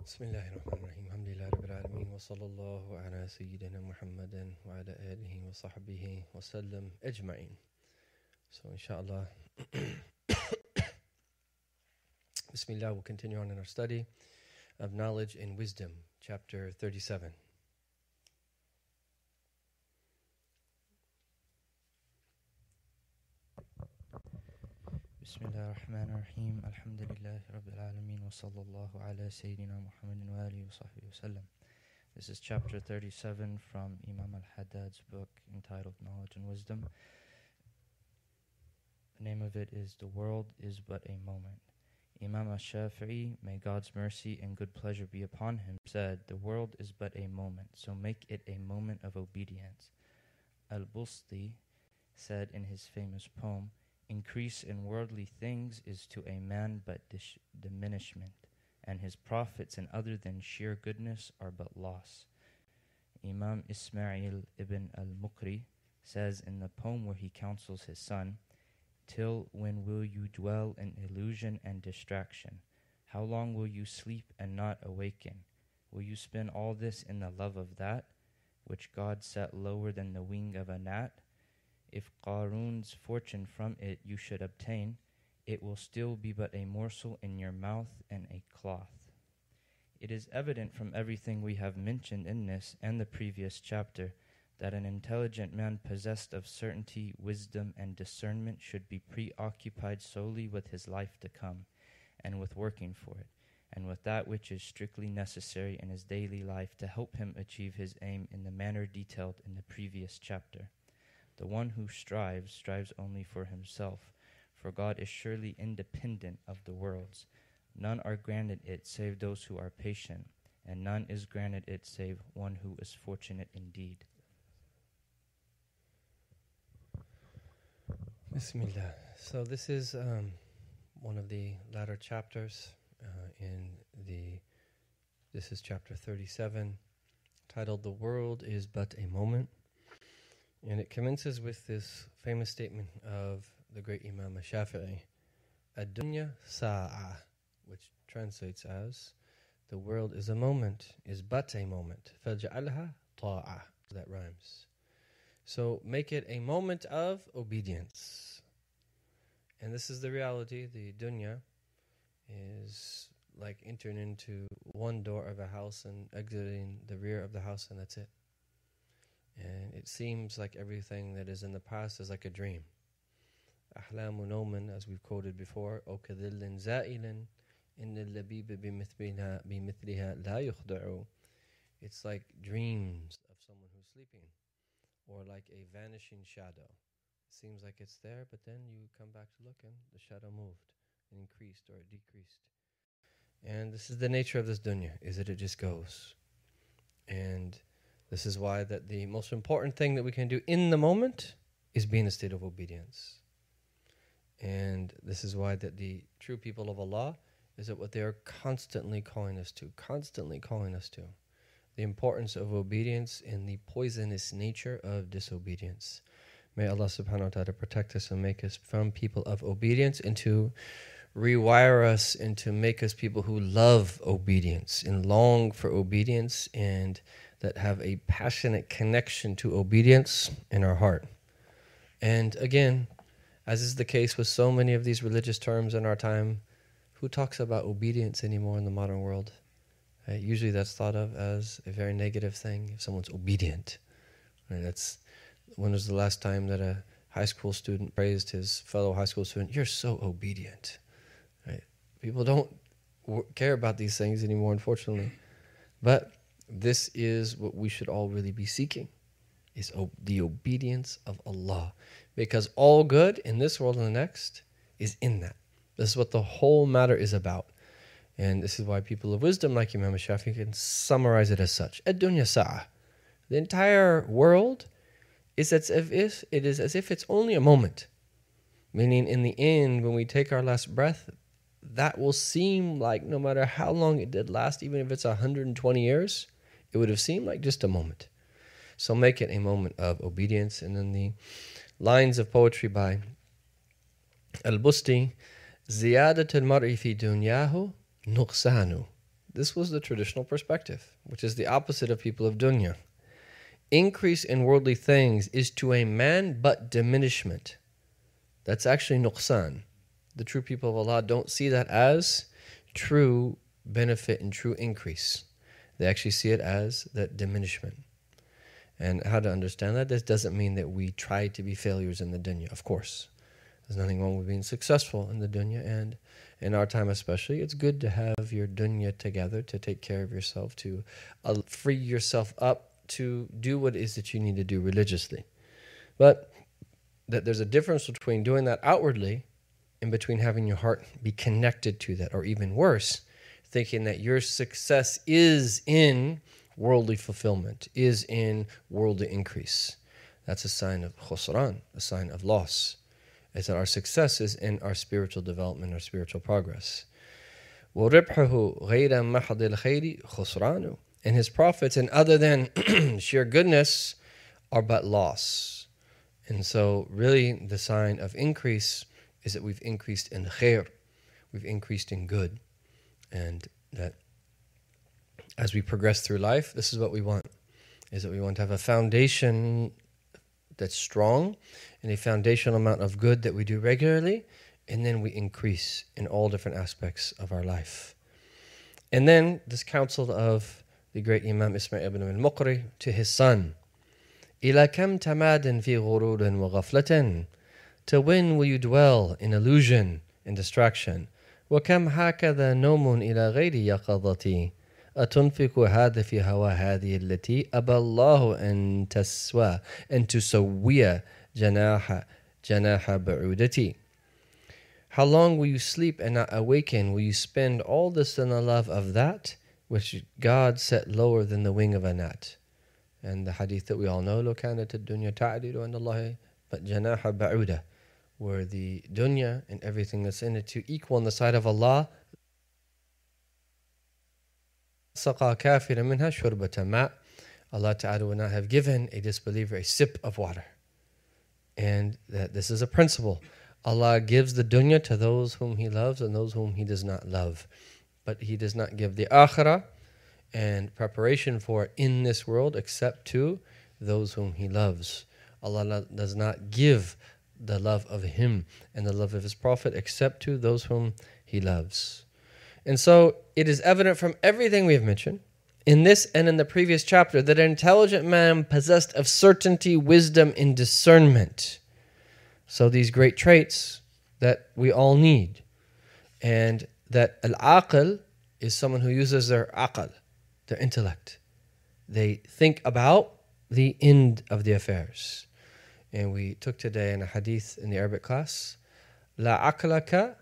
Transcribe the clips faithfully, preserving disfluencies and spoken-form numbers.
بسم الله الرحمن الرحيم الحمد لله رب العالمين وصلى الله على سيدنا محمد وعلى آله وصحبه وسلم أجمعين. So inshallah, Bismillah, we'll continue on in our study of knowledge and wisdom, chapter thirty-seven. Bismillah ar-Rahman ar-Rahim. Alhamdulillah Rabbil Alameen wa sallallahu ala Sayyidina Muhammadin wa alihi wa sahbihi wa sallam. This is chapter thirty-seven from Imam al-Haddad's book entitled Knowledge and Wisdom. The name of it is The World is But a Moment. Imam al-Shafi'i, may God's mercy and good pleasure be upon him, said, the world is but a moment, so make it a moment of obedience. Al-Busti said in his famous poem, increase in worldly things is to a man but dis- diminishment, and his profits in other than sheer goodness are but loss. Imam Ismail ibn al-Muqri says in the poem where he counsels his son, till when will you dwell in illusion and distraction? How long will you sleep and not awaken? Will you spend all this in the love of that, which God set lower than the wing of a gnat? If Qarun's fortune from it you should obtain, it will still be but a morsel in your mouth and a cloth. It is evident from everything we have mentioned in this and the previous chapter that an intelligent man possessed of certainty, wisdom, and discernment should be preoccupied solely with his life to come, and with working for it, and with that which is strictly necessary in his daily life to help him achieve his aim in the manner detailed in the previous chapter. The one who strives, strives only for himself, for God is surely independent of the worlds. None are granted it save those who are patient, and none is granted it save one who is fortunate indeed. Bismillah. So this is um, one of the latter chapters uh, in the, this is chapter thirty-seven, titled The World is But a Moment. And it commences with this famous statement of the great Imam al-Shafi'i, Ad-dunya sa'a, which translates as, the world is a moment, is but a moment. فَجْعَلْهَا طَاعَةً. That rhymes. So make it a moment of obedience. And this is the reality. The dunya is like entering into one door of a house and exiting the rear of the house, and that's it. And it seems like everything that is in the past is like a dream. أحلام نوم, as we've quoted before, أو كذل زائل إن اللبيب بمثلها بمثلها لا يخدع. It's like dreams of someone who's sleeping, or like a vanishing shadow. It seems like it's there, but then you come back to look and the shadow moved, and increased or it decreased. And this is the nature of this dunya, is that it just goes. And this is why that the most important thing that we can do in the moment is be in a state of obedience. And this is why that the true people of Allah is that what they are constantly calling us to, constantly calling us to, the importance of obedience and the poisonous nature of disobedience. May Allah subhanahu wa ta'ala protect us and make us from people of obedience, and to rewire us and to make us people who love obedience and long for obedience, and that have a passionate connection to obedience in our heart. And again, as is the case with so many of these religious terms in our time, who talks about obedience anymore in the modern world? Right? Usually that's thought of as a very negative thing, if someone's obedient. Right? That's, when was the last time that a high school student praised his fellow high school student, you're so obedient? Right? People don't w- care about these things anymore, unfortunately. But this is what we should all really be seeking, is ob- the obedience of Allah. Because all good in this world and the next is in that. This is what the whole matter is about. And this is why people of wisdom like Imam al-Shafi'i can summarize it as such. Ad-dunya sa'a. The entire world is as if it is as if it's only a moment. Meaning in the end, when we take our last breath, that will seem like, no matter how long it did last, even if it's one hundred twenty years, it would have seemed like just a moment. So make it a moment of obedience. And then the lines of poetry by Al-Busti, زيادة المرء في دنياه نقصان This was the traditional perspective, which is the opposite of people of dunya. Increase in worldly things is to a man but diminishment. That's actually nuqsan. The true people of Allah don't see that as true benefit and true increase. They actually see it as that diminishment. And how to understand that? This doesn't mean that we try to be failures in the dunya, of course. There's nothing wrong with being successful in the dunya, and in our time especially, it's good to have your dunya together, to take care of yourself, to uh, free yourself up to do what it is that you need to do religiously. But that there's a difference between doing that outwardly and between having your heart be connected to that, or even worse, thinking that your success is in worldly fulfillment, is in worldly increase. That's a sign of khusran, a sign of loss. Is that our success is in our spiritual development, our spiritual progress. وَرِبْحُهُ غَيْرَ مَحْضِ الْخَيْرِ خُسْرَانُ. And his profits, and other than sheer goodness, are but loss. And so really the sign of increase is that we've increased in khair, we've increased in good. And that as we progress through life, this is what we want, is that we want to have a foundation that's strong and a foundational amount of good that we do regularly, and then we increase in all different aspects of our life. And then this counsel of the great Imam Ismail ibn al-Muqri to his son, إِلَى كَمْ تَمَادٍ فِي غُرُورٍ وَغَفْلَةٍ. To when will you dwell in illusion and distraction? وَكَمْ هَكَذَا نَوْمٌ إِلَى غَيْرِ يَقَظَتِي. أتنفق هذا في هوى هذه التي أبى الله أن تسوى أن تسوي جناح جناح بعودتي. How long will you sleep and not awaken? Will you spend all this in the love of that which God set lower than the wing of a gnat? And the hadith that we all know, لو كانت الدنيا تعدل عند الله جناح بعودة, where the dunya and everything that's in it to equal on the side of Allah, سقى كافر منها شربة ماء. Allah Ta'ala would not have given a disbeliever a sip of water. And that this is a principle. Allah gives the dunya to those whom He loves and those whom He does not love. But He does not give the akhirah and preparation for it in this world except to those whom He loves. Allah does not give the love of Him and the love of His Prophet except to those whom He loves. And so it is evident from everything we have mentioned in this and in the previous chapter that an intelligent man possessed of certainty, wisdom, and discernment. So these great traits that we all need. And that al-aql is someone who uses their aql, their intellect. They think about the end of the affairs. And we took today in a hadith in the Arabic class, La aqlaka,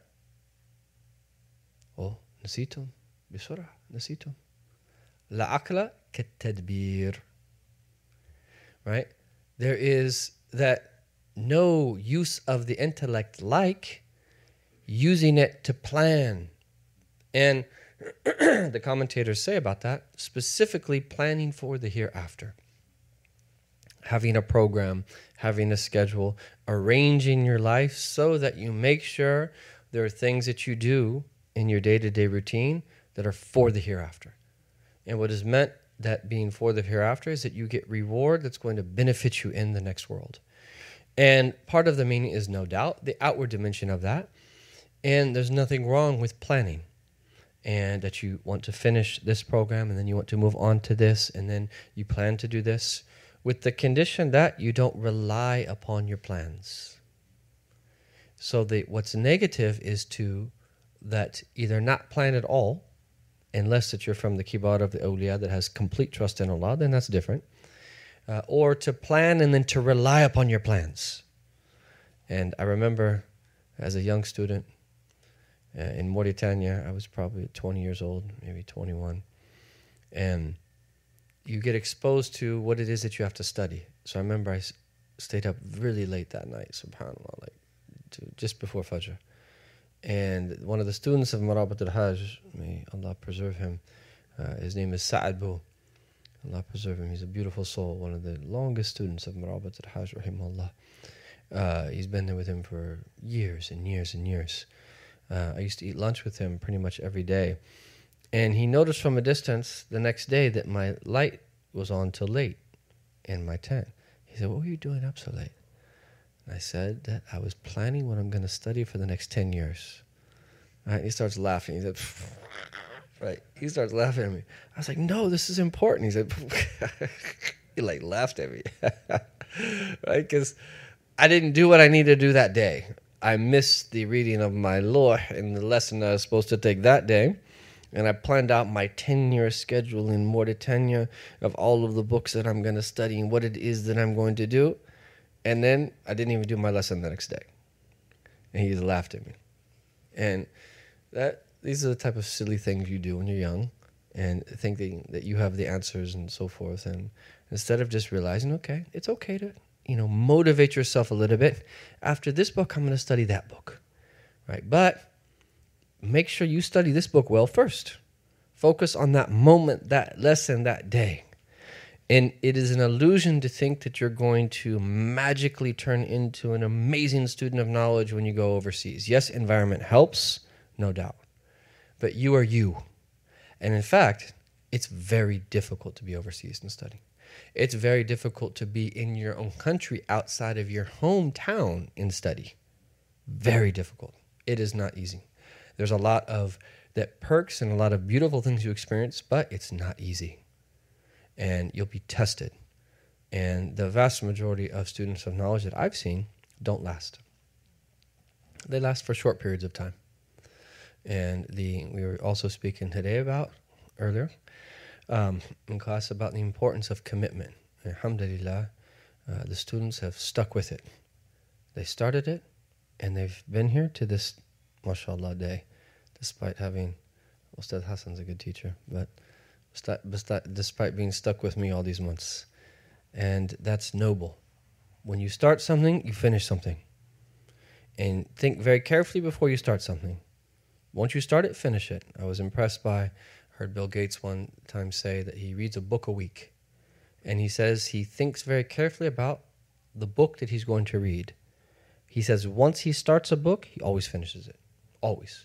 oh, nasitum, bisura, nasitum. La aqla katadbir. Right? There is that no use of the intellect like using it to plan. And the commentators say about that, specifically planning for the hereafter. Having a program, having a schedule, arranging your life so that you make sure there are things that you do in your day-to-day routine that are for the hereafter. And what is meant that being for the hereafter is that you get reward that's going to benefit you in the next world. And part of the meaning is no doubt the outward dimension of that. And there's nothing wrong with planning. And that you want to finish this program and then you want to move on to this and then you plan to do this with the condition that you don't rely upon your plans. So the, what's negative is to that either not plan at all, unless that you're from the kibar of the awliya that has complete trust in Allah, then that's different. Uh, or to plan and then to rely upon your plans. And I remember as a young student uh, in Mauritania, I was probably twenty years old, maybe twenty-one. And you get exposed to what it is that you have to study. So I remember I s- stayed up really late that night, subhanAllah, like to, just before Fajr. And one of the students of Marabat al-Hajj, may Allah preserve him, uh, his name is Sa'ad Bou. Allah preserve him. He's a beautiful soul, one of the longest students of Marabat al-Hajj, rahimahullah. Uh, he's been there with him for years and years and years. Uh, I used to eat lunch with him pretty much every day. And he noticed from a distance the next day that my light was on till late in my tent. He said, what were you doing up so late? And I said that I was planning what I'm going to study for the next ten years. Right? He starts laughing. He said, right. He starts laughing at me. I was like, no, this is important. He said, he like laughed at me. Right? Because I didn't do what I needed to do that day. I missed the reading of my law in the lesson I was supposed to take that day. And I planned out my ten-year schedule in more than tenure of all of the books that I'm going to study and what it is that I'm going to do. And then I didn't even do my lesson the next day. And he just laughed at me. And that these are the type of silly things you do when you're young and thinking that you have the answers and so forth. And instead of just realizing, okay, it's okay to, you know, motivate yourself a little bit. After this book, I'm going to study that book, right? But make sure you study this book well first. Focus on that moment, that lesson, that day. And it is an illusion to think that you're going to magically turn into an amazing student of knowledge when you go overseas. Yes, environment helps, no doubt. But you are you. And in fact, it's very difficult to be overseas and study. It's very difficult to be in your own country outside of your hometown and study. Very difficult. It is not easy. There's a lot of that perks and a lot of beautiful things you experience, but it's not easy. And you'll be tested. And the vast majority of students of knowledge that I've seen don't last. They last for short periods of time. And the we were also speaking today about, earlier, um, in class about the importance of commitment. Alhamdulillah, uh, the students have stuck with it. They started it, and they've been here to this, mashallah, day, despite having, Ustad Hassan's a good teacher, but despite being stuck with me all these months. And that's noble. When you start something, you finish something. And think very carefully before you start something. Once you start it, finish it. I was impressed by, heard Bill Gates one time say that he reads a book a week. And he says he thinks very carefully about the book that he's going to read. He says once he starts a book, he always finishes it. Always.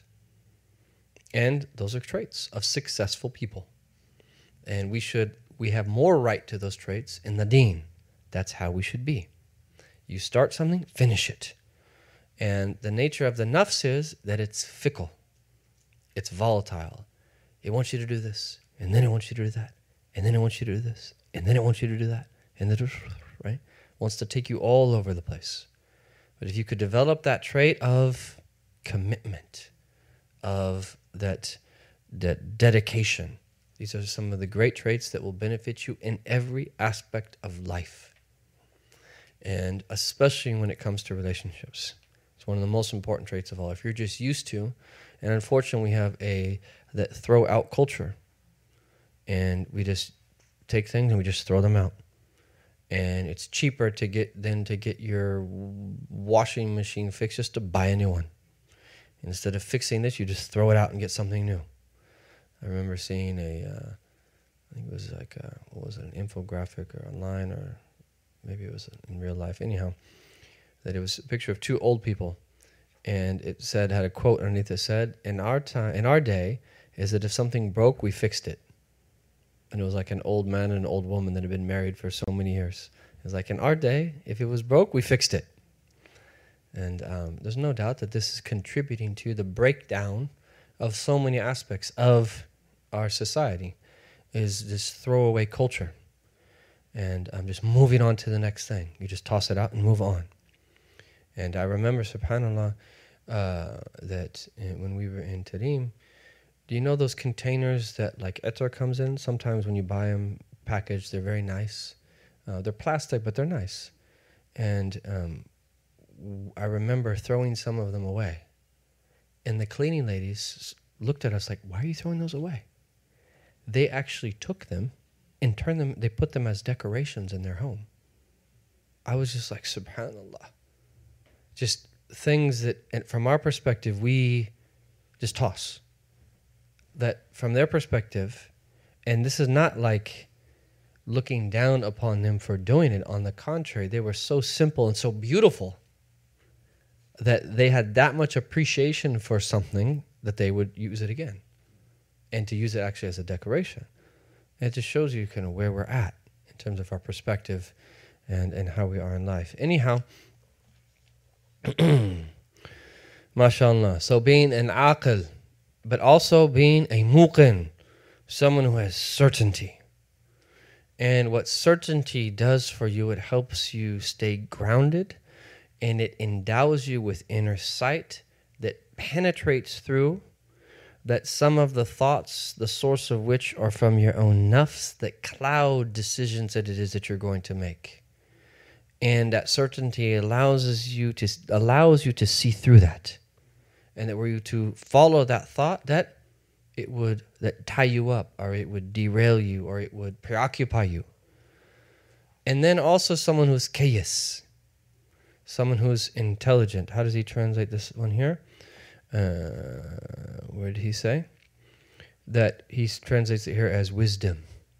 And those are traits of successful people. And we should, we have more right to those traits in the deen. That's how we should be. You start something, finish it. And the nature of the nafs is that it's fickle. It's volatile. It wants you to do this, and then it wants you to do that, and then it wants you to do this, and then it wants you to do that, and then, right? Wants to take you all over the place. But if you could develop that trait of commitment, of that, that dedication, these are some of the great traits that will benefit you in every aspect of life. And especially when it comes to relationships. It's one of the most important traits of all. If you're just used to, and unfortunately we have a that throw out culture. And we just take things and we just throw them out. And it's cheaper to get than to get your washing machine fixed just to buy a new one. Instead of fixing this, you just throw it out and get something new. I remember seeing a, uh, I think it was like, a, what was it, an infographic or online, or maybe it was in real life. Anyhow, that it was a picture of two old people, and it said, had a quote underneath that said, "In our time, in our day, is that if something broke, we fixed it." And it was like an old man and an old woman that had been married for so many years. It was like, in our day, if it was broke, we fixed it. And um, there's no doubt that this is contributing to the breakdown of so many aspects of our society, is this throwaway culture. And I'm um, just moving on to the next thing. You just toss it out and move on. And I remember, subhanAllah, uh, that when we were in Tarim, do you know those containers that like Etar comes in? Sometimes when you buy them packaged, they're very nice. Uh, they're plastic, but they're nice. And um, w- I remember throwing some of them away. And the cleaning ladies looked at us like, "Why are you throwing those away?" They actually took them and turned them, they put them as decorations in their home. I was just like, subhanAllah. Just things that, and from our perspective, we just toss. That from their perspective, and this is not like looking down upon them for doing it. On the contrary, they were so simple and so beautiful that they had that much appreciation for something that they would use it again. and to use it actually as a decoration. And it just shows you kind of where we're at in terms of our perspective and, and how we are in life. Anyhow, mashallah. So being an aql, but also being a muqin, someone who has certainty. And what certainty does for you, it helps you stay grounded, and it endows you with inner sight that penetrates through, that some of the thoughts, the source of which are from your own nafs, that cloud decisions that it is that you're going to make. And that certainty allows you to allows you to see through that. And that were you to follow that thought, that it would that tie you up, or it would derail you, or it would preoccupy you. And then also someone who's kayis, someone who's intelligent. How does he translate this one here? Uh, where did he say? That he translates it here as wisdom,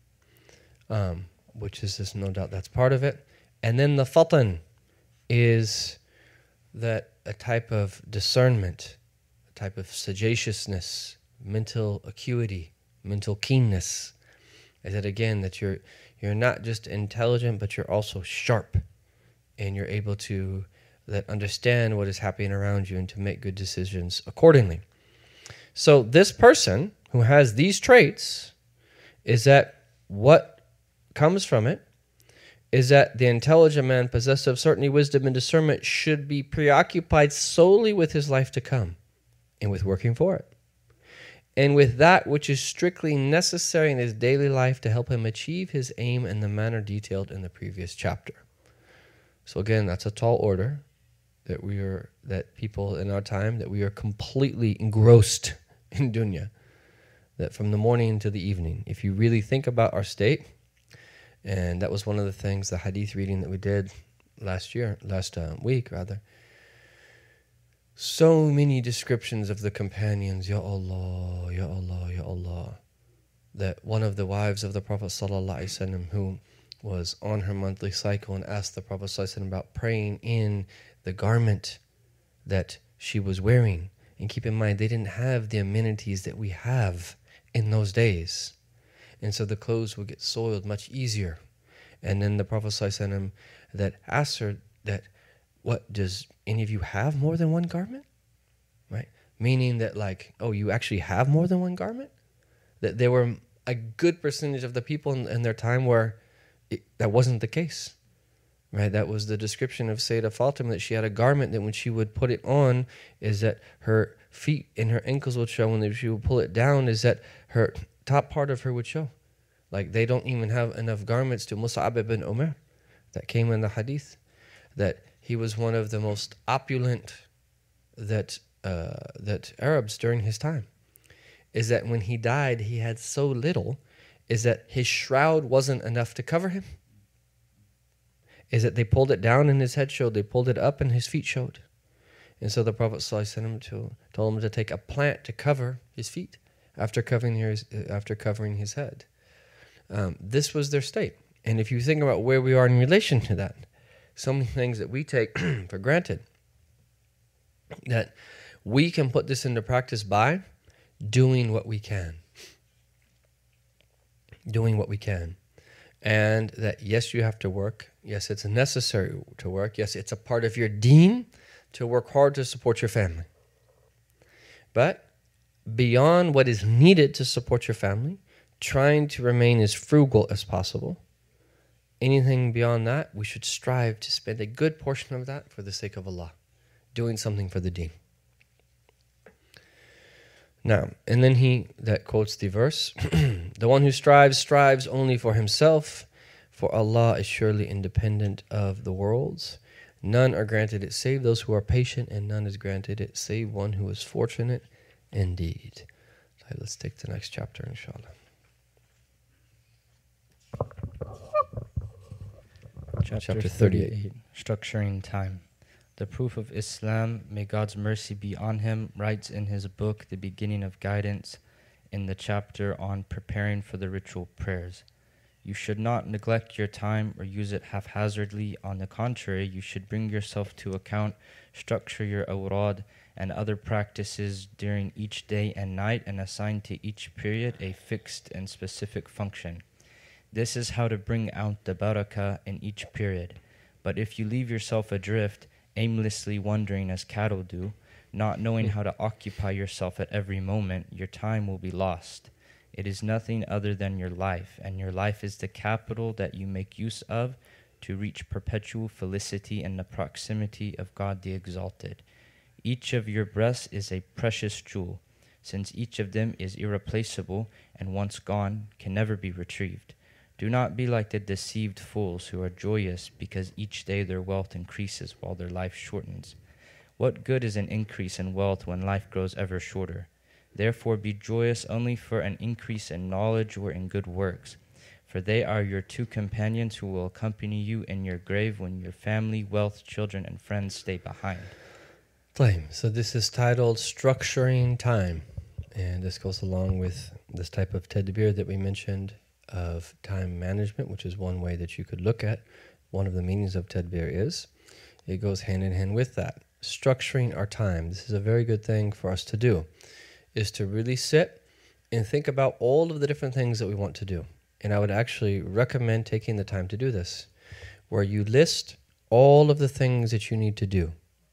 um, which is just no doubt that's part of it. And then the fatan is that a type of discernment, a type of sagaciousness, mental acuity, mental keenness. Is that again that you're you're not just intelligent, but you're also sharp, and you're able to that understand what is happening around you and to make good decisions accordingly. So this person who has these traits, is that what comes from it is that the intelligent man possessed of certainty, wisdom, and discernment should be preoccupied solely with his life to come and with working for it, and with that which is strictly necessary in his daily life to help him achieve his aim in the manner detailed in the previous chapter. So again, that's a tall order, that we are, that people in our time, that we are completely engrossed in dunya, that from the morning to the evening. If you really think about our state, and that was one of the things, the hadith reading that we did last year, last uh, week rather, so many descriptions of the companions, Ya Allah, Ya Allah, Ya Allah, that one of the wives of the Prophet Sallallahu Alaihi Wasallam, who was on her monthly cycle and asked the Prophet Sallallahu Alaihi Wasallam about praying in the garment that she was wearing. And keep in mind, they didn't have the amenities that we have in those days. And so the clothes would get soiled much easier. And then the Prophet Sallallahu Alaihi Wasallam that asked her that, what, does any of you have more than one garment? Right? Meaning that like, oh, you actually have more than one garment? That there were a good percentage of the people in, in their time where it, that wasn't the case. Right? That was the description of Sayyidah Fatima, that she had a garment that when she would put it on, is that her feet and her ankles would show, and if she would pull it down, is that her top part of her would show. Like they don't even have enough garments to Mus'ab ibn Umar, that came in the hadith, that he was one of the most opulent that uh, that Arabs during his time. Is that when he died, he had so little, is that his shroud wasn't enough to cover him. Is that they pulled it down and his head showed, they pulled it up and his feet showed. And so the Prophet ﷺ to, told him to take a plant to cover his feet after covering his, after covering his head. Um, this was their state. And if you think about where we are in relation to that, so many things that we take for granted, that we can put this into practice by doing what we can. Doing what we can. And that, yes, you have to work. Yes, it's necessary to work. Yes, it's a part of your deen to work hard to support your family. But beyond what is needed to support your family, trying to remain as frugal as possible. Anything beyond that, we should strive to spend a good portion of that for the sake of Allah, doing something for the deen. Now, and then he, that quotes the verse, the one who strives, strives only for himself, for Allah is surely independent of the worlds. None are granted it save those who are patient, and none is granted it save one who is fortunate indeed. So let's take the next chapter, inshallah. Chapter, Chapter thirty-eight. thirty-eight. Structuring time. The Proof of Islam, may God's mercy be on him, writes in his book, The Beginning of Guidance, in the chapter on preparing for the ritual prayers. You should not neglect your time or use it haphazardly. On the contrary, you should bring yourself to account, structure your awrad, and other practices during each day and night, and assign to each period a fixed and specific function. This is how to bring out the barakah in each period. But if you leave yourself adrift, aimlessly wandering as cattle do, not knowing how to occupy yourself at every moment, your time will be lost. It is nothing other than your life, and your life is the capital that you make use of to reach perpetual felicity in the proximity of God the Exalted. Each of your breaths is a precious jewel, since each of them is irreplaceable and once gone can never be retrieved. Do not be like the deceived fools who are joyous because each day their wealth increases while their life shortens. What good is an increase in wealth when life grows ever shorter? Therefore be joyous only for an increase in knowledge or in good works, for they are your two companions who will accompany you in your grave when your family, wealth, children, and friends stay behind. Flame. So this is titled Structuring Time, and this goes along with this type of tedbir that we mentioned of time management, which is one way that you could look at. One of the meanings of tedbir is it goes hand in hand with that. Structuring our time. This is a very good thing for us to do, is to really sit and think about all of the different things that we want to do. And I would actually recommend taking the time to do this, where you list all of the things that you need to do,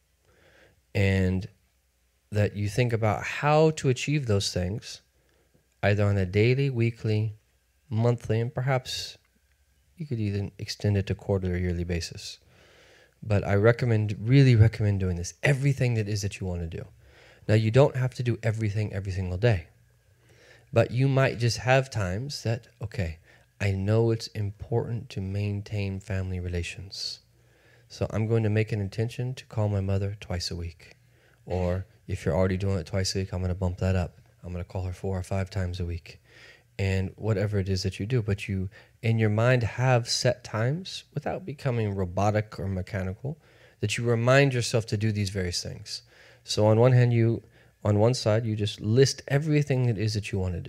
and that you think about how to achieve those things, either on a daily, weekly, monthly, and perhaps you could even extend it to quarterly or yearly basis. But I recommend, really recommend doing this, everything that is that you want to do. Now, you don't have to do everything every single day, but you might just have times that, okay, I know it's important to maintain family relations, so I'm going to make an intention to call my mother twice a week. Or if you're already doing it twice a week, I'm going to bump that up. I'm going to call her four or five times a week. And whatever it is that you do, but you, in your mind, have set times without becoming robotic or mechanical, that you remind yourself to do these various things. So on one hand, you, on one side, you just list everything it is that you want to do.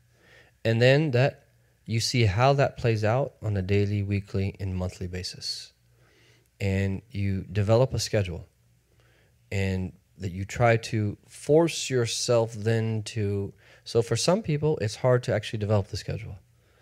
And then that you see how that plays out on a daily, weekly, and monthly basis. And you develop a schedule. And that you try to force yourself then to... So for some people, it's hard to actually develop the schedule.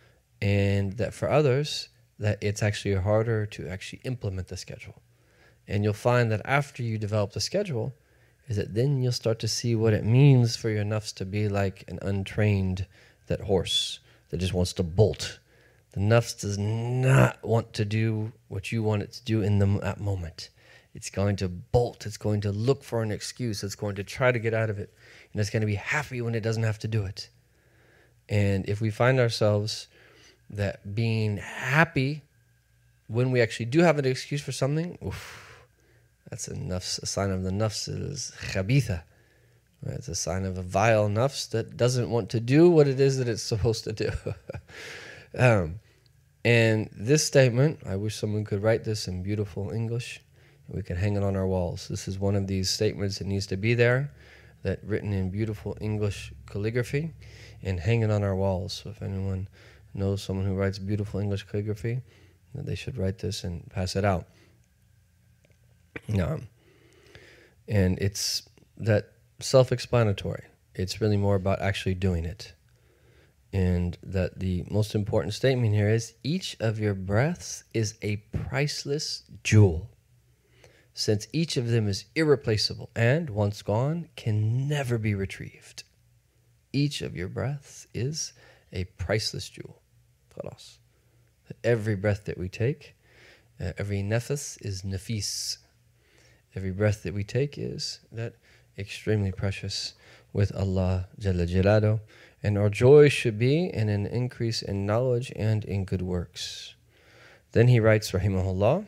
And that for others, that it's actually harder to actually implement the schedule. And you'll find that after you develop the schedule, is that then you'll start to see what it means for your nafs to be like an untrained that horse that just wants to bolt. The nafs does not want to do what you want it to do in the, that moment. It's going to bolt. It's going to look for an excuse. It's going to try to get out of it. And it's going to be happy when it doesn't have to do it. And if we find ourselves that being happy when we actually do have an excuse for something, oof, that's a, nafs, a sign of the nafs is khabitha. Right? It's a sign of a vile nafs that doesn't want to do what it is that it's supposed to do. um, and this statement, I wish someone could write this in beautiful English. We can hang it on our walls. This is one of these statements that needs to be there, that written in beautiful English calligraphy, and hang it on our walls. So if anyone knows someone who writes beautiful English calligraphy, then they should write this and pass it out. Um, and it's that self-explanatory. It's really more about actually doing it. And that the most important statement here is, each of your breaths is a priceless jewel, since each of them is irreplaceable and, once gone, can never be retrieved. Each of your breaths is a priceless jewel. Khalas. Every breath that we take, uh, every nafas is nafis. Every breath that we take is that extremely precious with Allah Jalla Jalado. And our joy should be in an increase in knowledge and in good works. Then he writes, rahimahullah,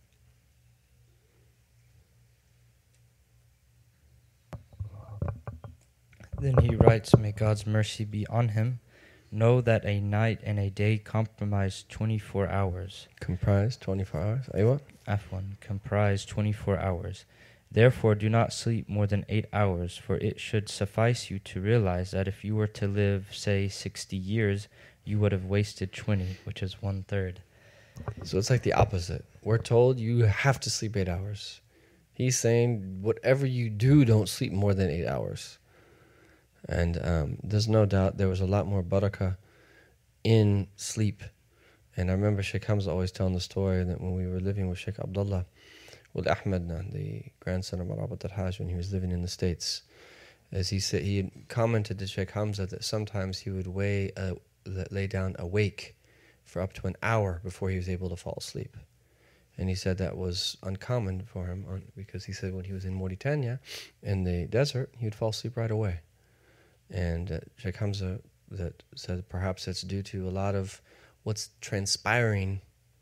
Then he writes, may God's mercy be on him, know that a night and a day comprise twenty-four hours. Comprise twenty-four hours. Aywa. Afwan, comprise twenty-four hours. Therefore do not sleep more than eight hours, for it should suffice you to realize that if you were to live, say, sixty years, you would have wasted twenty, which is one third. So it's like the opposite. We're told you have to sleep eight hours. He's saying, whatever you do, don't sleep more than eight hours. And um, there's no doubt there was a lot more barakah in sleep. And I remember Sheikh Hamza always telling the story that when we were living with Sheikh Abdullah, with Ahmed, the grandson of Marabat al-Hajj, when he was living in the States, as he said, he had commented to Sheikh Hamza that sometimes he would weigh, uh, lay down awake for up to an hour before he was able to fall asleep. And he said that was uncommon for him on, because he said when he was in Mauritania, in the desert, he would fall asleep right away. And uh, Sheikh Hamza that said perhaps it's due to a lot of what's transpiring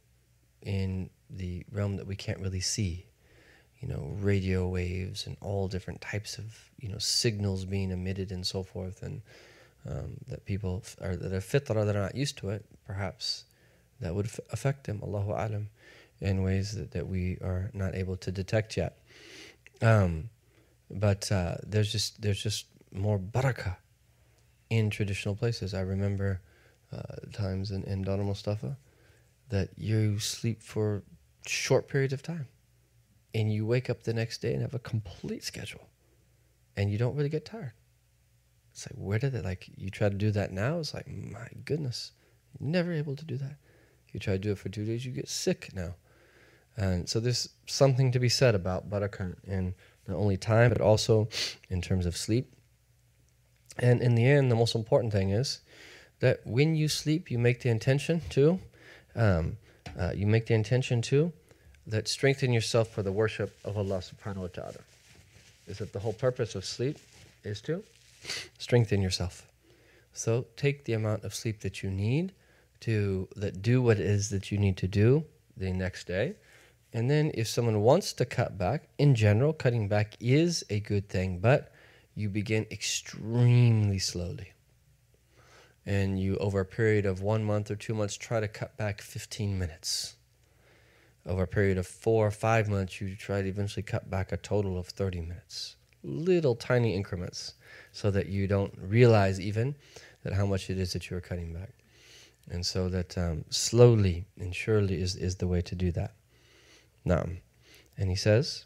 in the realm that we can't really see. You know, radio waves and all different types of, you know, signals being emitted and so forth. And um, that people, f- are, that are fitrah, that are not used to it, perhaps that would f- affect them, Allahu Alam, in ways that, that we are not able to detect yet. Um, but uh, there's just there's just more barakah in traditional places. I remember uh, times in, in Dana Mustafa that you sleep for short periods of time and you wake up the next day and have a complete schedule and you don't really get tired. It's like, where did it, like, you try to do that now? It's like, my goodness, never able to do that. You try to do it for two days, you get sick now. And so there's something to be said about barakah in not only time, but also in terms of sleep. And in the end, the most important thing is that when you sleep, you make the intention to, um, uh, you make the intention to, that strengthen yourself for the worship of Allah subhanahu wa ta'ala. Is that the whole purpose of sleep is to strengthen yourself. So take the amount of sleep that you need to that do what it is that you need to do the next day. And then if someone wants to cut back, in general, cutting back is a good thing, but you begin extremely slowly. And you, over a period of one month or two months, try to cut back fifteen minutes. Over a period of four or five months, you try to eventually cut back a total of thirty minutes. Little tiny increments, so that you don't realize even that how much it is that you're cutting back. And so that um, slowly and surely is, is the way to do that. Naam. And he says,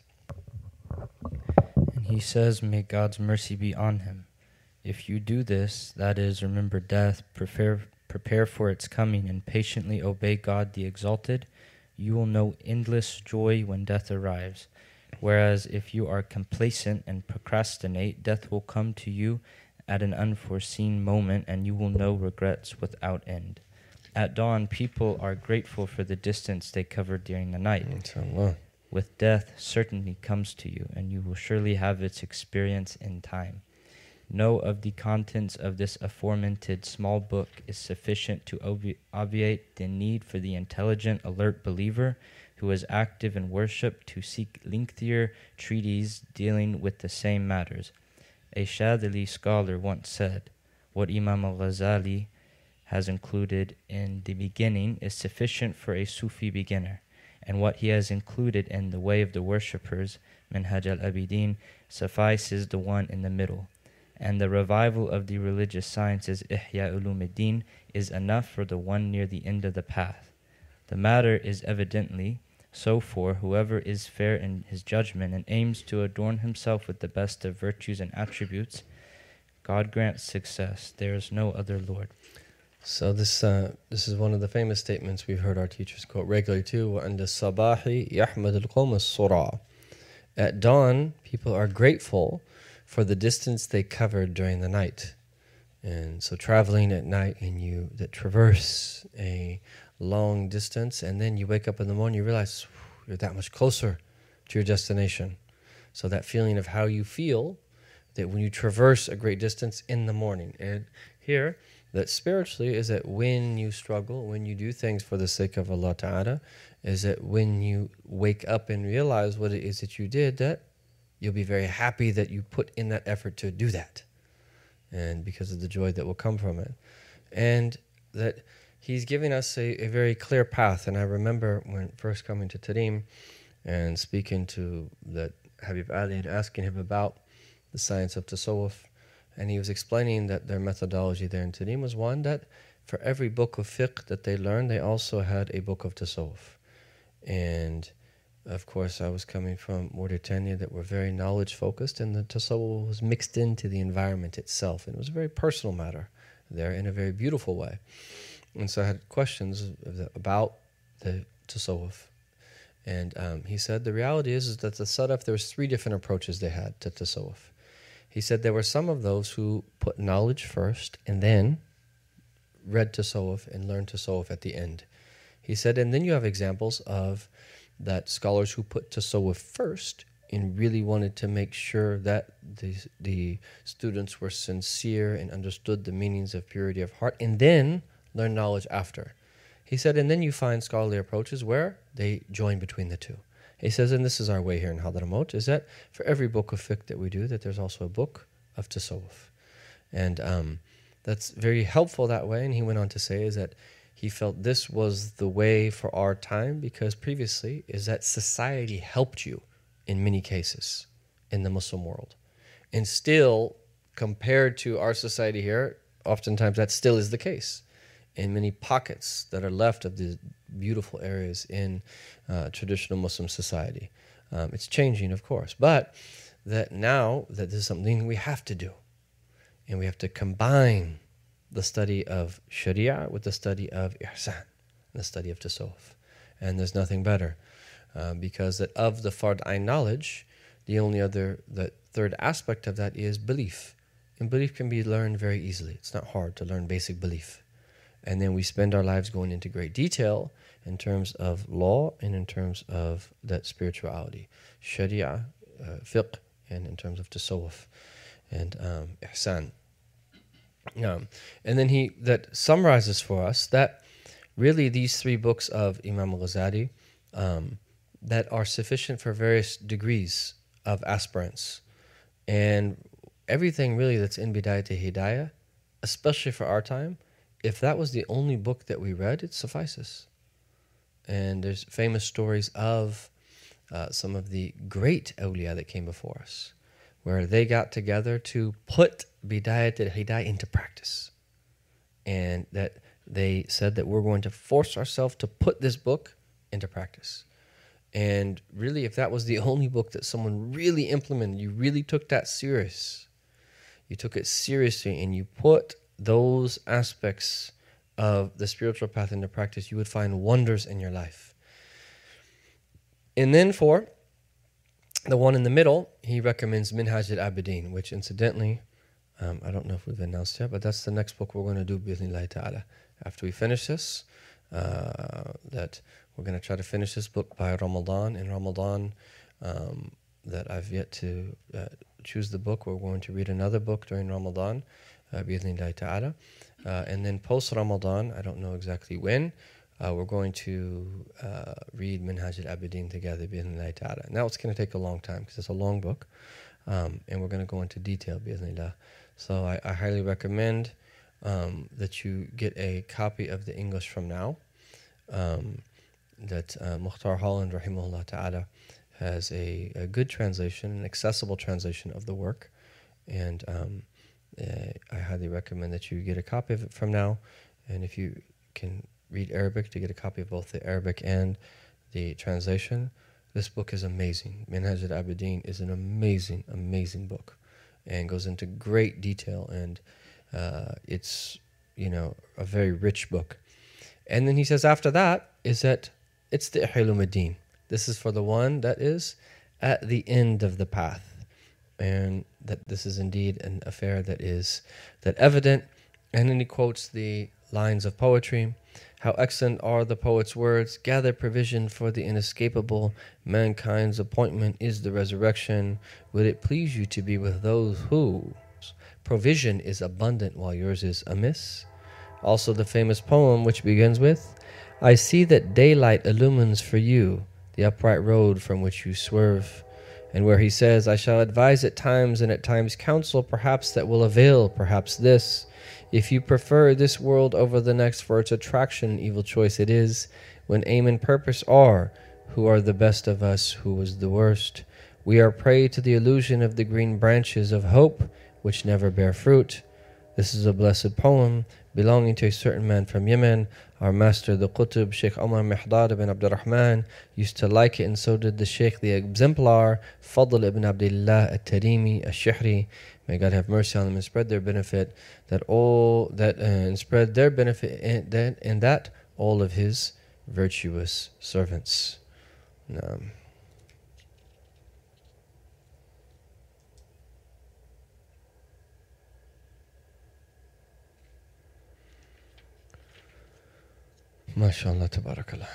And he says, may God's mercy be on him. If you do this, that is, remember death, prepare, prepare for its coming, and patiently obey God the Exalted, you will know endless joy when death arrives. Whereas if you are complacent and procrastinate, death will come to you at an unforeseen moment, and you will know regrets without end. At dawn, people are grateful for the distance they covered during the night. Inshallah. With death, certainty comes to you, and you will surely have its experience in time. Know of the contents of this aforementioned small book is sufficient to obvi- obviate the need for the intelligent, alert believer who is active in worship to seek lengthier treatises dealing with the same matters. A Shadili scholar once said, what Imam al-Ghazali has included in the beginning is sufficient for a Sufi beginner, and what he has included in the way of the worshippers, Minhaj al-Abidin, suffices the one in the middle. And the revival of the religious sciences, Ihya Ulumuddin, is enough for the one near the end of the path. The matter is evidently so for whoever is fair in his judgment and aims to adorn himself with the best of virtues and attributes, God grants success. There is no other Lord. So this uh, this is one of the famous statements we've heard our teachers quote regularly too. وَعَنْدَ الصَّبَاحِ يَحْمَدُ الْقَوْمَ الصُّرَعَ. At dawn, people are grateful for the distance they covered during the night. And so traveling at night and you that traverse a long distance and then you wake up in the morning, you realize you're that much closer to your destination. So that feeling of how you feel that when you traverse a great distance in the morning. And here, that spiritually is that when you struggle, when you do things for the sake of Allah Ta'ala, is that when you wake up and realize what it is that you did, that you'll be very happy that you put in that effort to do that. And because of the joy that will come from it. And that he's giving us a, a very clear path. And I remember when first coming to Tarim and speaking to that Habib Ali and asking him about the science of Tasawwuf, and he was explaining that their methodology there in Tarim was one that for every book of fiqh that they learned, they also had a book of Tasawwuf. And of course, I was coming from Mauritania that were very knowledge focused, and the tasawwuf was mixed into the environment itself. And it was a very personal matter there in a very beautiful way. And so I had questions of the, about the tasawwuf. And um, he said the reality is, is that the Salaf, there was three different approaches they had to tasawwuf. He said there were some of those who put knowledge first and then read tasawwuf and learned tasawwuf at the end. He said, and then you have examples of that scholars who put tasawwuf first and really wanted to make sure that the, the students were sincere and understood the meanings of purity of heart, and then learn knowledge after. He said, and then you find scholarly approaches where they join between the two. He says, and this is our way here in Hadramaut, is that for every book of fiqh that we do, that there's also a book of tasawwuf. And um, that's very helpful that way. And he went on to say is that he felt this was the way for our time, because previously is that society helped you in many cases in the Muslim world. And still, compared to our society here, oftentimes that still is the case in many pockets that are left of the beautiful areas in uh, traditional Muslim society. Um, it's changing, of course, but that now that this is something we have to do, and we have to combine the study of Sharia with the study of Ihsan, the study of Tasawwuf. And there's nothing better, uh, because that of the Fard Ain knowledge, the only other, the third aspect of that is belief. And belief can be learned very easily. It's not hard to learn basic belief. And then we spend our lives going into great detail in terms of law and in terms of that spirituality, Sharia, uh, fiqh, and in terms of Tasawwuf and um, Ihsan. Um, and then he that summarizes for us that really these three books of Imam al-Ghazali um, that are sufficient for various degrees of aspirants. And everything really that's in Bidayat al-Hidayah, especially for our time, if that was the only book that we read, it suffices. And there's famous stories of uh, some of the great awliya that came before us, where they got together to put Bidayat al-Hidayah into practice. And that they said that we're going to force ourselves to put this book into practice. And really, if that was the only book that someone really implemented, you really took that serious, you took it seriously, and you put those aspects of the spiritual path into practice, you would find wonders in your life. And then for the one in the middle, he recommends Minhaj al-Abidin, which incidentally, um, I don't know if we've announced yet, but that's the next book we're going to do, bi'idhnillahi ta'ala. After we finish this, uh, that we're going to try to finish this book by Ramadan. In Ramadan, um, that I've yet to uh, choose the book. We're going to read another book during Ramadan, uh, bi'idhnillahi ta'ala. Uh, and then post-Ramadan, I don't know exactly when, uh, we're going to uh, read Minhaj al-Abidin together, bi'idhnillahi ta'ala. Now it's going to take a long time because it's a long book, um, and we're going to go into detail, bi'idhnillah. So I, I highly recommend um, that you get a copy of the English from now. Um, that uh, Mukhtar Holland, rahimahullah ta'ala, has a, a good translation, an accessible translation of the work. And um, uh, I highly recommend that you get a copy of it from now. And if you can read Arabic, to get a copy of both the Arabic and the translation. This book is amazing. Minhaj al-Abidin is an amazing, amazing book, and goes into great detail, and uh, it's, you know, a very rich book. And then he says after that is that it's the Ihya Ulumuddin. This is for the one that is at the end of the path, and that this is indeed an affair that is that evident. And then he quotes the lines of poetry. How excellent are the poet's words, gather provision for the inescapable. Mankind's appointment is the resurrection. Would it please you to be with those whose provision is abundant while yours is amiss? Also the famous poem which begins with, I see that daylight illumines for you the upright road from which you swerve. And where he says, I shall advise at times and at times counsel, perhaps that will avail, perhaps this. If you prefer this world over the next for its attraction, evil choice it is. When aim and purpose are, who are the best of us, who was the worst? We are prey to the illusion of the green branches of hope, which never bear fruit. This is a blessed poem belonging to a certain man from Yemen. Our master, the Qutb, Sheikh Omar Mihdad ibn Abdul Rahman, used to like it, and so did the Sheikh, the exemplar, Fadl ibn Abdullah al-Tarimi al-Shihri. May God have mercy on them and spread their benefit, that all that uh, and spread their benefit in that, in that all of his virtuous servants. Um, MashaAllah, tabarakallah.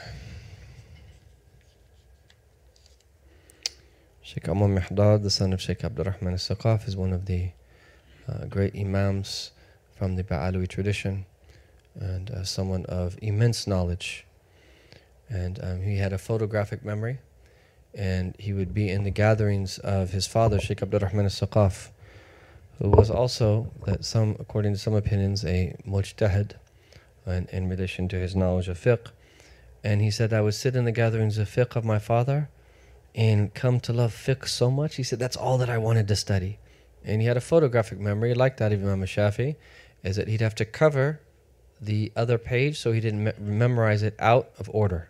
Sheikh Omar Mihdad, the son of Sheikh Abdul Rahman al-Saqaf, is one of the uh, great imams from the Ba'alawi tradition, and uh, someone of immense knowledge. And um, he had a photographic memory, and he would be in the gatherings of his father, Sheikh Abdul Rahman al-Saqaf, who was also, that some, according to some opinions, a mujtahid in, in relation to his knowledge of fiqh. And he said, I would sit in the gatherings of fiqh of my father and come to love fiqh so much. He said, that's all that I wanted to study. And he had a photographic memory like that of Imam Shafi, is that he'd have to cover the other page so he didn't me- memorize it out of order.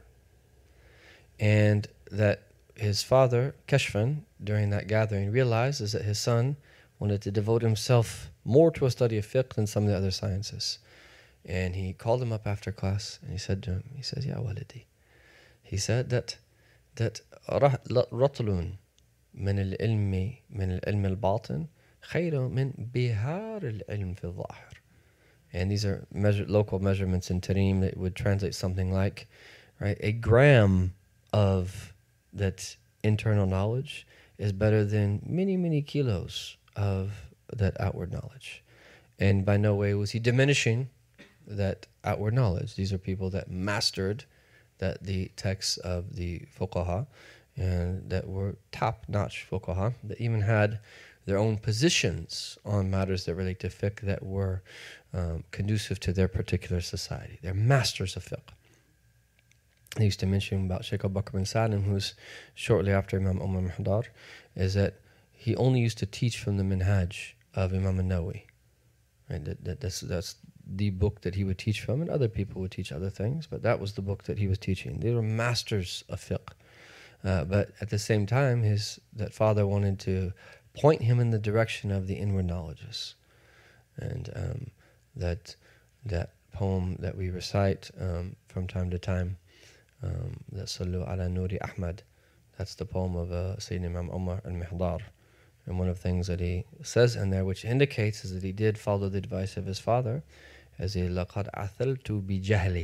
And that his father, Kashfan, during that gathering, realized is that his son wanted to devote himself more to a study of fiqh than some of the other sciences. And he called him up after class, and he said to him, he says, Ya walidi. He said that that ratlun min al-ilmi min al-ilm al-batin khayru min bihar al-ilm fi al-zahir. And these are measure, local measurements in Tarim that would translate something like, right, a gram of that internal knowledge is better than many, many kilos of that outward knowledge. And by no way was he diminishing that outward knowledge. These are people that mastered that the texts of the fuqaha, and that were top-notch fuqaha, that even had their own positions on matters that relate to fiqh that were um, conducive to their particular society. They're masters of fiqh. They used to mention about Sheikh Abu Bakr bin Salim, who's shortly after Imam Omar Mihdad, is that he only used to teach from the minhaj of Imam al-Nawawi. Right? That, that, that's, that's the book that he would teach from, and other people would teach other things, but that was the book that he was teaching. They were masters of fiqh. Uh, but at the same time, his that father wanted to point him in the direction of the inward knowledges. And um, that that poem that we recite um, from time to time, um, that Sallu ala Nuri Ahmad, that's the poem of uh, Sayyidina Imam Omar al-Mihdar. And one of the things that he says in there, which indicates is that he did follow the advice of his father, as he laqad athaltu bi jahli.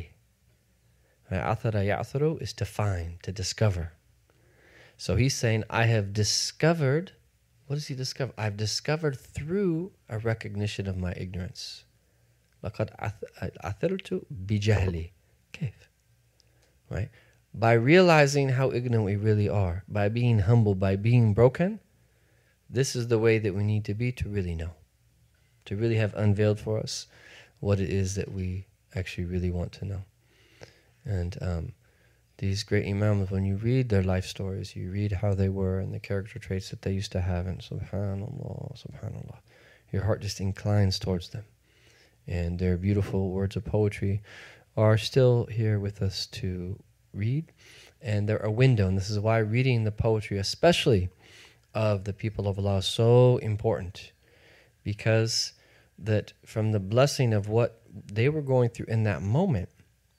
Athara ya'tharu is to find, to discover. So he's saying, I have discovered. What does he discover? I've discovered through a recognition of my ignorance. لَقَدْ أَثَرْتُ بِجَهْلِي. كيف? Right? By realizing how ignorant we really are, by being humble, by being broken, this is the way that we need to be to really know, to really have unveiled for us what it is that we actually really want to know. And um, these great imams, when you read their life stories, you read how they were and the character traits that they used to have, and subhanallah, subhanallah, your heart just inclines towards them. And their beautiful words of poetry are still here with us to read. And they're a window, and this is why reading the poetry, especially of the people of Allah, is so important. Because that from the blessing of what they were going through in that moment,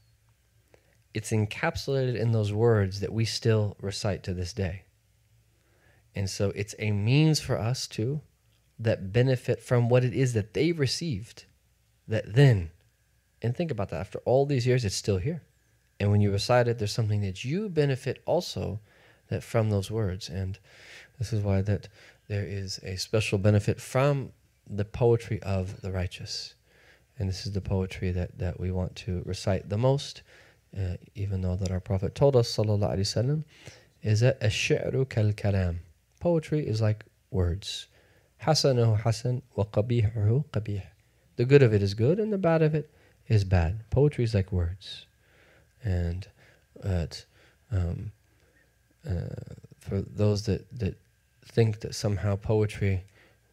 it's encapsulated in those words that we still recite to this day. And so it's a means for us to that benefit from what it is that they received, that then, and think about that, after all these years, it's still here. And when you recite it, there's something that you benefit also that from those words. And this is why that there is a special benefit from the poetry of the righteous. And this is the poetry that, that we want to recite the most, uh, even though that our Prophet told us, sallallahu alaihi wasallam, is that ash-shi'ru kal-kalam. Poetry is like words. Hasanuhu hasan wa qabihuhu qabih. The good of it is good, and the bad of it is bad. Poetry is like words. And uh, um, uh, for those that, that think that somehow poetry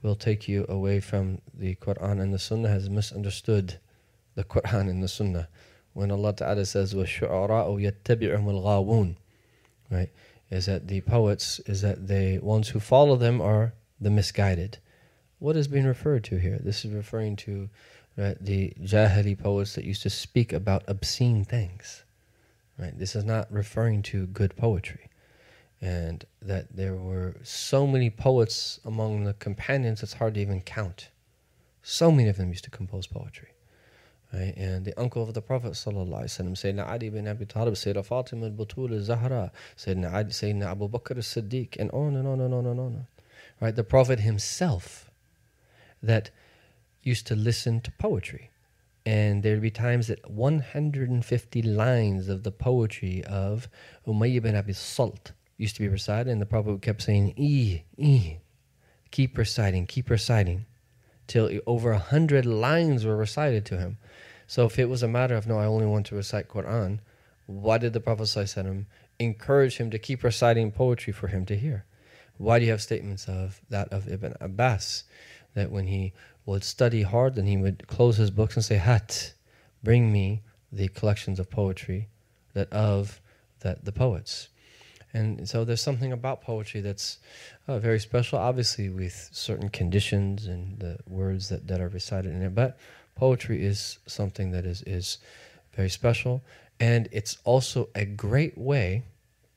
will take you away from the Quran, and the Sunnah has misunderstood the Quran and the Sunnah. When Allah Ta'ala says, وَالشُّعَرَاءُ يَتَّبِعُهُمُ الْغَاوُونَ, right, is that the poets, is that the ones who follow them are the misguided. What is being referred to here? This is referring to, right, the Jahili poets that used to speak about obscene things. Right? This is not referring to good poetry. And that there were so many poets among the companions, it's hard to even count. So many of them used to compose poetry. Right? And the uncle of the Prophet ﷺ, Sayyidina Ali bin Abi Talib, Sayyidina Fatima al-Batul al-Zahra, Sayyidina, Ali, Sayyidina Abu Bakr al-Siddiq, and on and on and on and on. Right? The Prophet himself that used to listen to poetry. And there'd be times that one hundred fifty lines of the poetry of Umayyah bin Abi Salt used to be recited, and the Prophet kept saying, E, E, keep reciting, keep reciting, till over a hundred lines were recited to him. So if it was a matter of, no, I only want to recite Quran, why did the Prophet ﷺ encourage him to keep reciting poetry for him to hear? Why do you have statements of that of Ibn Abbas, that when he would study hard, then he would close his books and say, Hat, bring me the collections of poetry that of that the poets. And so there's something about poetry that's uh, very special, obviously with certain conditions and the words that, that are recited in it. But poetry is something that is, is very special. And it's also a great way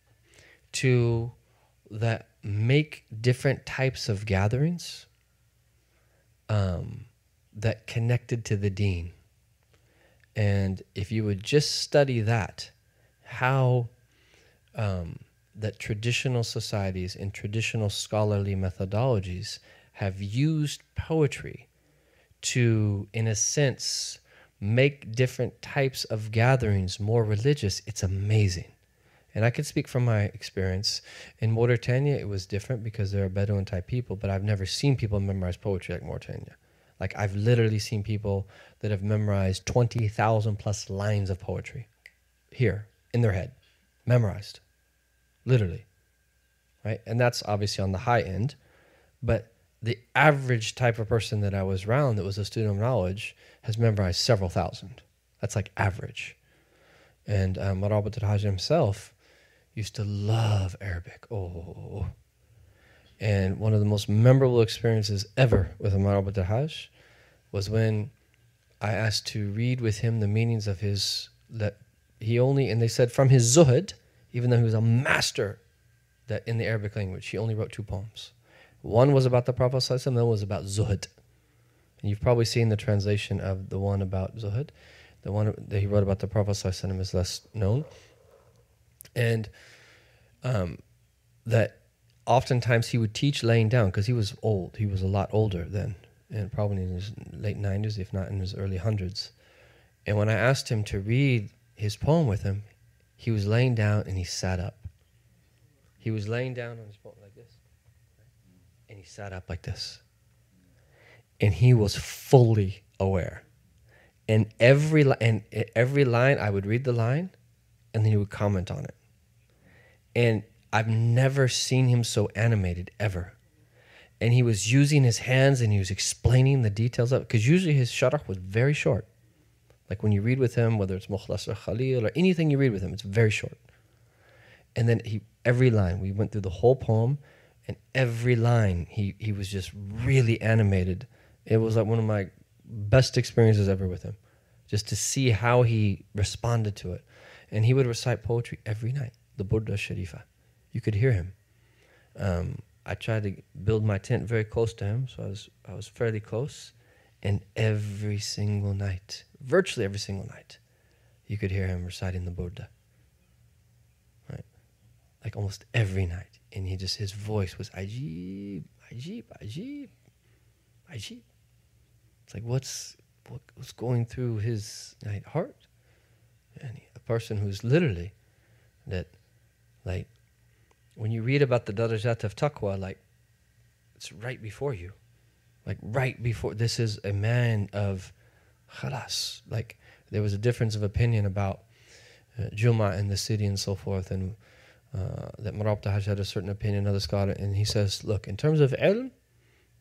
to that make different types of gatherings Um, that connected to the deen. And if you would just study that, how um, that traditional societies and traditional scholarly methodologies have used poetry to, in a sense, make different types of gatherings more religious, it's amazing. And I can speak from my experience. In Mauritania, it was different because they're Bedouin type people, but I've never seen people memorize poetry like Mauritania. Like, I've literally seen people that have memorized twenty thousand plus lines of poetry here in their head, memorized, literally, right? And that's obviously on the high end, but the average type of person that I was around that was a student of knowledge has memorized several thousand. That's like average. And um, Marabat al-Hajj himself used to love Arabic. Oh. And one of the most memorable experiences ever with Marabat al-Hajj was when I asked to read with him the meanings of his, that he only, and they said from his zuhud, even though he was a master that in the Arabic language, he only wrote two poems. One was about the Prophet ﷺ, the other was about zuhud. And you've probably seen the translation of the one about zuhud. The one that he wrote about the Prophet ﷺ is less known. And um, that oftentimes he would teach laying down, because he was old. He was a lot older then, and probably in his late nineties, if not in his early hundreds. And when I asked him to read his poem with him, he was laying down and he sat up. He was laying down on his poem like this, and he sat up like this. And he was fully aware. And every li- and every line, I would read the line, and then he would comment on it. And I've never seen him so animated, ever. And he was using his hands, and he was explaining the details of it, because usually his sharh was very short. Like when you read with him, whether it's Mukhlas or Khalil or anything you read with him, it's very short. And then he, every line, we went through the whole poem, and every line, he, he was just really animated. It was like one of my best experiences ever with him, just to see how he responded to it. And he would recite poetry every night, the Burda Sharifa. You could hear him. Um, I tried to build my tent very close to him, so I was I was fairly close. And every single night, virtually every single night, you could hear him reciting the Burda. Right? Like almost every night. And he just, his voice was Ajib, Ajib, Ajib, Ajib. It's like, what's what, what's going through his like, heart? And he, a person who's literally, that, like, when you read about the darajat of taqwa, like, it's right before you. Like, right before, this is a man of khalas. Like, there was a difference of opinion about uh, Jum'ah in the city and so forth, and uh, that Marabat al-Hajj had a certain opinion, another scholar, and he says, look, in terms of ilm,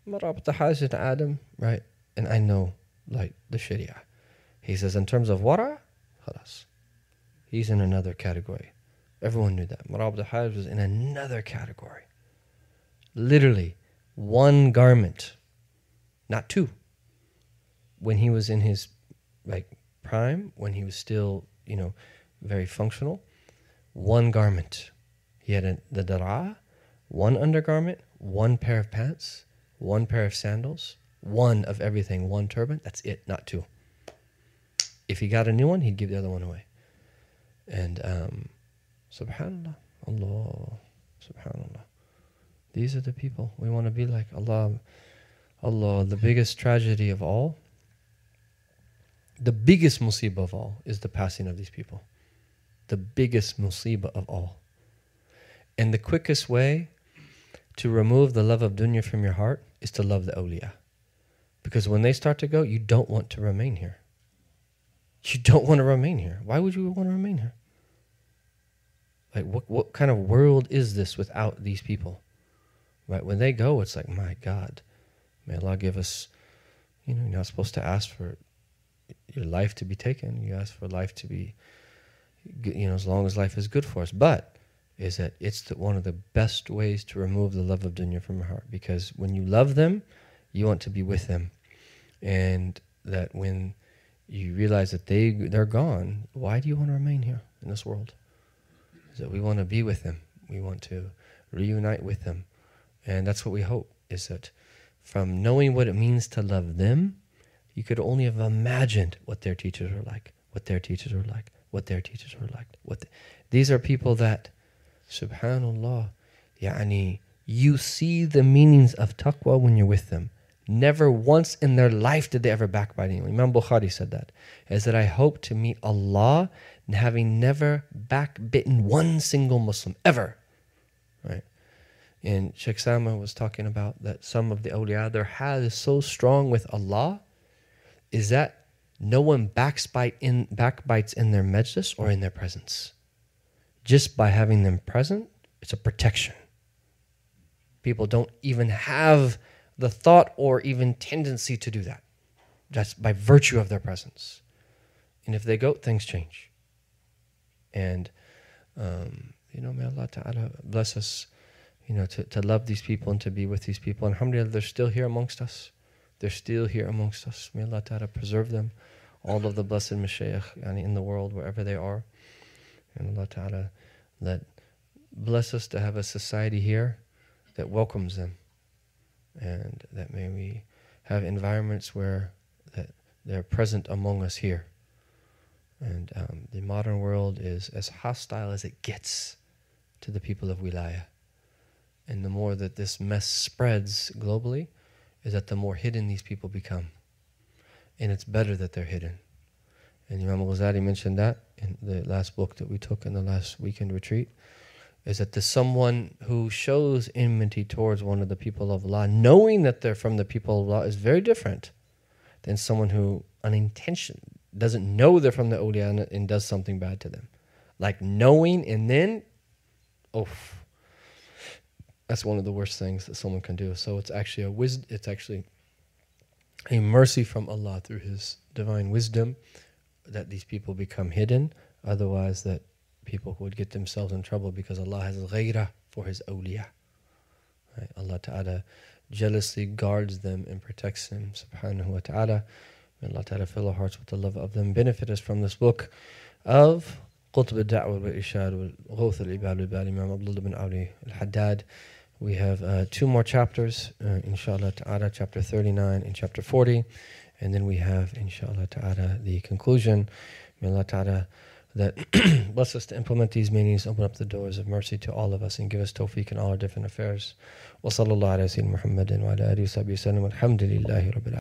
Marabta Hajj Adam, right? And I know, like, the Sharia. He says, in terms of wara, khalas. He's in another category. Everyone knew that. Marabta Hajj was in another category. Literally, one garment, not two. When he was in his, like, prime, when he was still, you know, very functional, one garment. He had a, the dara, one undergarment, one pair of pants, one pair of sandals, one of everything, one turban. That's it, not two. If he got a new one, he'd give the other one away. And um, subhanallah, Allah, subhanallah. These are the people we want to be like. Allah, Allah, the biggest tragedy of all, the biggest musibah of all is the passing of these people. The biggest musibah of all. And the quickest way to remove the love of dunya from your heart is to love the awliya. Because when they start to go, you don't want to remain here. You don't want to remain here. Why would you want to remain here? Like, what, what kind of world is this without these people? Right? When they go, it's like, my God, may Allah give us, you know, you're not supposed to ask for your life to be taken. You ask for life to be, you know, as long as life is good for us. But is that it's the, one of the best ways to remove the love of dunya from your heart. Because when you love them, you want to be with them. And that when you realize that they, they're gone, why do you want to remain here in this world? Is that we want to be with them. We want to reunite with them. And that's what we hope, is that from knowing what it means to love them, you could only have imagined what their teachers were like, what their teachers were like, what their teachers were like. What the, these are people that, subhanallah, yani, you see the meanings of taqwa when you're with them. Never once in their life did they ever backbite anyone. Imam Bukhari said that, is that I hope to meet Allah having never backbitten one single Muslim, ever. Right? And Sheikh Sama was talking about that some of the awliya, their hal is so strong with Allah, is that no one backbite in, backbites in their majlis or in their presence. Just by having them present, it's a protection. People don't even have the thought or even tendency to do that. That's by virtue of their presence. And if they go, things change. And, um, you know, may Allah Ta'ala bless us, you know, to, to love these people and to be with these people. And alhamdulillah, they're still here amongst us. They're still here amongst us. May Allah Ta'ala preserve them. All of the blessed mashayikh in the world, wherever they are. And Allah Ta'ala let bless us to have a society here that welcomes them. And that may we have environments where that they're present among us here. And um, the modern world is as hostile as it gets to the people of Wilayah. And the more that this mess spreads globally, is that the more hidden these people become. And it's better that they're hidden. And Imam al-Ghazali mentioned that in the last book that we took in the last weekend retreat, is that the someone who shows enmity towards one of the people of Allah, knowing that they're from the people of Allah, is very different than someone who unintentionally doesn't know they're from the awliya and, and does something bad to them. Like knowing and then, oh, that's one of the worst things that someone can do. So it's actually a wisdom, it's actually a mercy from Allah through His divine wisdom that these people become hidden. Otherwise, that people would get themselves in trouble because Allah has ghayrah for His awliya. Right? Allah Ta'ala jealously guards them and protects them, subhanahu wa ta'ala. May Allah Ta'ala fill our hearts with the love of them. Benefit us from this book of Qutb al-Da'wah wal-Irshad wal-Ghawth al-Ibad al-Ibad, Imam Abdullah bin Ali al-Haddad. We have uh, two more chapters, uh, inshallah ta'ala, chapter thirty-nine and chapter forty. And then we have, inshallah ta'ala, the conclusion. May Allah Ta'ala that bless us to implement these meanings, open up the doors of mercy to all of us, and give us tawfiq in all our different affairs. Wa sallallahu ala sayyidina Muhammadin wa ala alihi wa sahbihi wa sallam. Alhamdulillahi rabbil alamin.